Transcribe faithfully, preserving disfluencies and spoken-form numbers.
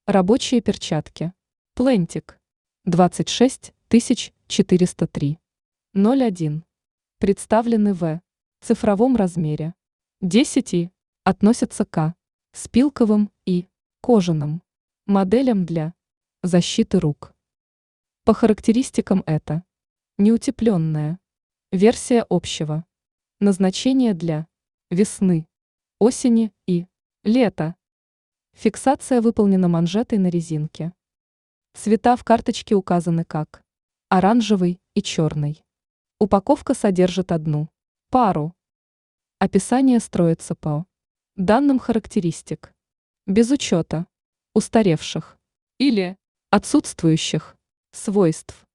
Рабочие перчатки. Плентик. двадцать шесть тысяч четыреста три. ноль один. Представлены в цифровом размере. десять и относятся к спилковым и кожаным моделям для защиты рук. По характеристикам это неутепленная версия общего назначения для весны, осени и лета. Фиксация выполнена манжетой на резинке. Цвета в карточке указаны как оранжевый и черный. Упаковка содержит одну пару. Описание строится по данным характеристик, без учета устаревших или отсутствующих свойств.